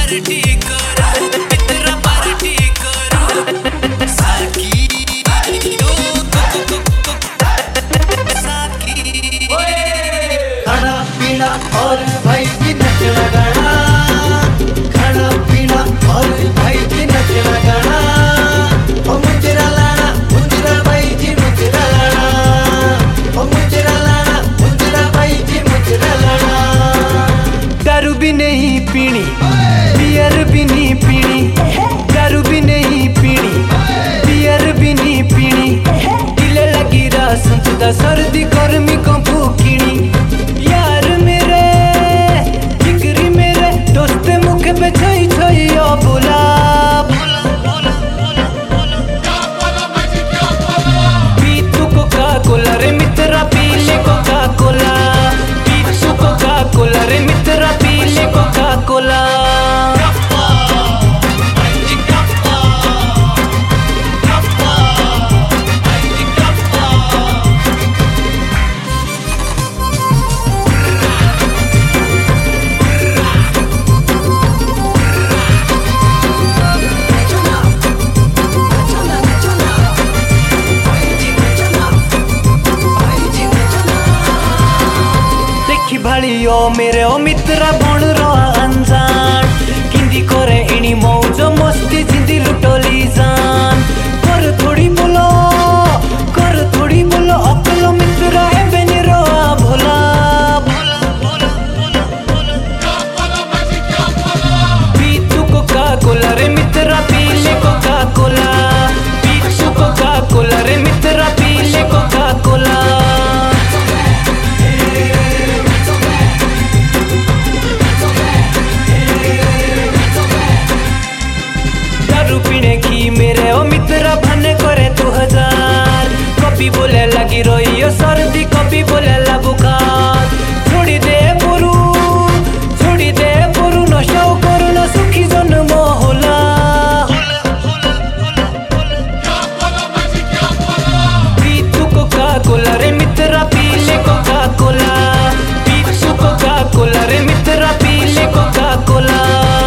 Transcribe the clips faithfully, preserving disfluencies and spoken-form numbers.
Party करू मित्रा party करू साकी साकी खाना पीना और भाई की नचना गाना खाना पीना और भाई की नचना गाना ओ मुजरा लाना मुजरा भाई जी मुजरा लाना ओ मुजरा लाना मुजरा भाई जी मुजरा लाना। दारू भी नहीं पीनी बियर भी नहीं पीनी दारू भी नहीं पीनी बियर भी नहीं पीनी दिले लगी रा संतदा सर्दी गर्मी को भूखिनी यार मेरे जिगरी मेरे दोस्त मुख पे छई छई ओ बोला पी तू कोका कोला रे मित्रा पी ले कोका कोला पी तू कोका कोला रे मित्रा पी ले कोका कोला। भालियो मेरे ओ मित्रा बण रो अनजान किंदी करे इनी मौज मस्ती जिंदी लुटोली जान कर थोड़ी बोलो कर थोड़ी बोलो अकलो मित्रा ए बेनी रो भोला पी तू कोका कोला रे मित्रा पी ले कोका कोला पी तू कोका कोला रे मित्रा पी ले कोका कोला। पीने की मेरे ओ मित्रा भने करे तू हजार कभी बोले लगी रोइयो सर्दी कभी बोले ला बुखार छोड़ी दे पुरु छोड़ी दे पुरु नशा करू ना सुखी जन्म होला पी तू कोका कोला रे मित्रा पी ले कोका कोला पी तू कोका कोला रे मित्रा पी ले कोका कोला।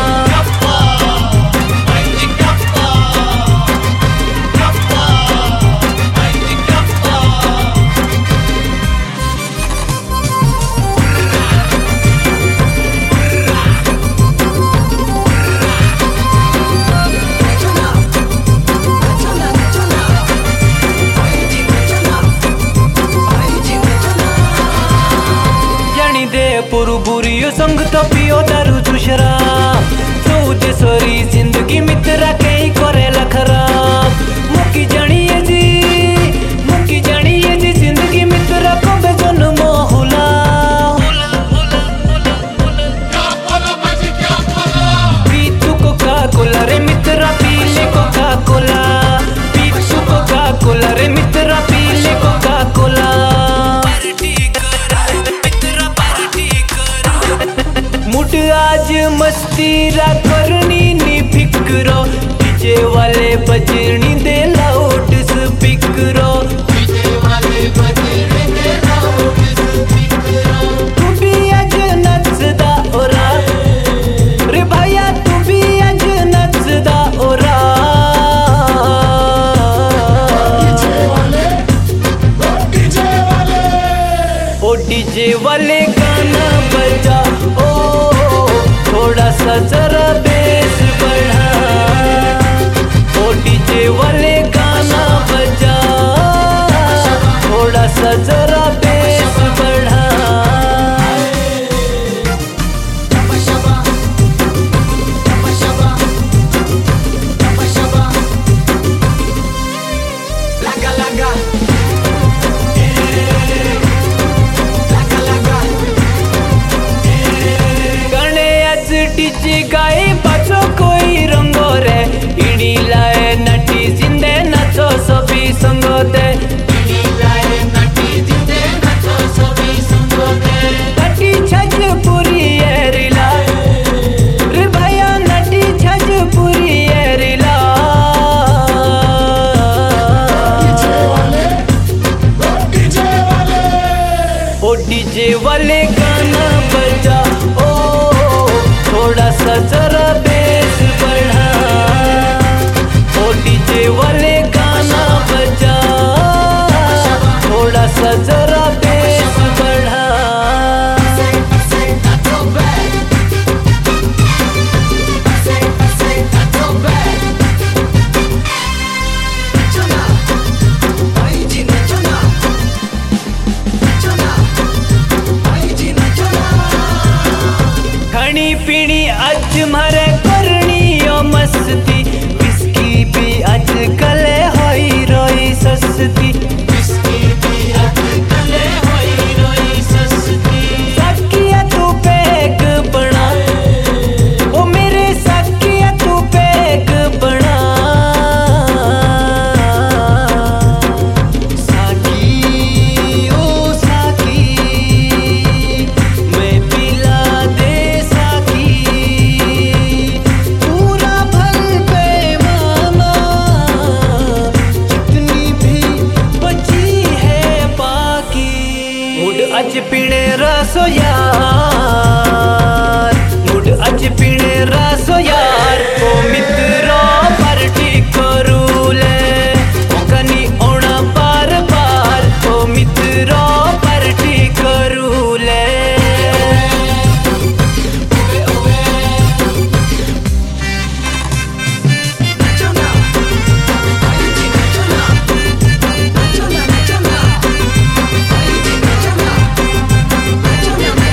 पुरु बुरियो संग तो पियो दारू जुशरा चौदह सोरी जिंदगी मित्रा कहीं करेला खराब मुकी जानिए जी मुकी जानिए जी जिंदगी मित्रा कबे जन्म होला पी तू कोका कोला रे मित्रा पी ले कोका कोला पी तू कोका कोला रे मित्रा पी ले कोका कोला। मुठ आज मस्ती रा करनी नी फिक्रो डीजे वाले बजनी दे लाउड स्पीकरो डीजे वाले बजनी दे लाउड स्पीकरो तू भी आज नचदा ओरा रे भैया तू भी आज नचदा ओरा डीजे वाले डीजे वाले ओ डीजे वाले गाना बजा ओ थोड़ा सा जरा बेस बढ़ा ओ डीजे वाले गाना बजा थोड़ा सा जरा बेस बढ़ा। लगा लगा डीजे गाए पाछो कोई रंगो रे इडी लाए नटी जिंदे नाचो सभी संगो दे इडी लाए नटी जिंदे नाचो सभी संगो दे नटी छज पूरी एरिला रे भैया नटी छज पूरी एरिला डीजे वाले डीजे वाले ओ डीजे वाले गाना बजा ओ थोड़ा सा जरा सा जरा बेस बढ़ा। खानी पीनी अज मारे करनी ओ मस्ती, विस्की भी आजकल होई रोई सस्ती, विस्की भी आजकल होई रोई सस्ती। साकिया तू पैक बना, ओ मेरे साकिया तू पैक बना। साकी ओ साकी मैं पिला दे साकी, पूरा भल पैमाना जितनी भी बची है बाकी। मुड अज पीने रसो यार, मुड अज पीने रसो यार, ओ मित्रो पार्टी करू ले, कनी ओना बार बार, ओ मित्रो पार्टी करू ले। Nacho,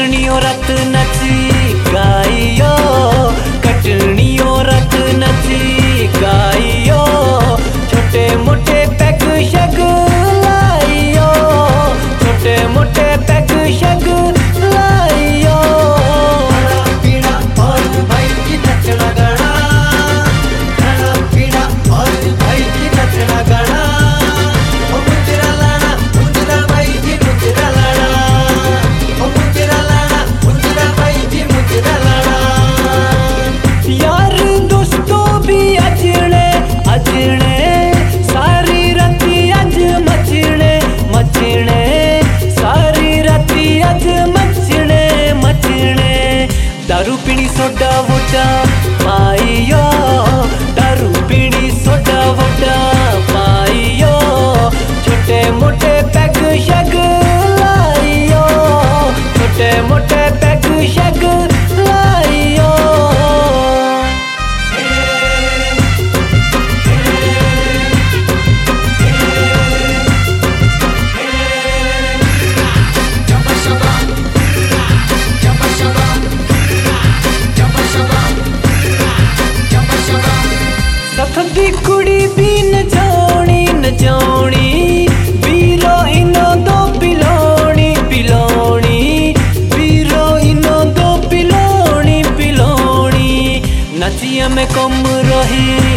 कटनियों रत नची गाइयो, कटनियों रत नची गाइयो, छोटे मोटे पैग शग लाइयो, छोटे मोटे पैग शग लाइयो। खाना पीना और भाई की नचना गाना, खाना पीना और भाई की नचना गाना, ओ मुजरा लाना मुजरा भाई जी मुजरा लाना, ओ मुजरा लाना मुजरा भाई जी मुजरा लाना। यार दोस्तों भी अजने अजने सारी राती अज मचने मचने, सारी राती अज मचने मचने। दारू पीनी सोडा वोडा पाइयो, दारू पीनी सोडा वोडा पाइयो, छोटे मोटे पैग शग लाइयो, छोटे मोटे पैग शग लाइयो। सथदी कुड़ी भी नचाउणी नचाउणी, बीरो इनो दो पिलाउणी पिलाउणी, बीरो इनो दो पिलाउणी पिलाउणी। नचिया में कम रही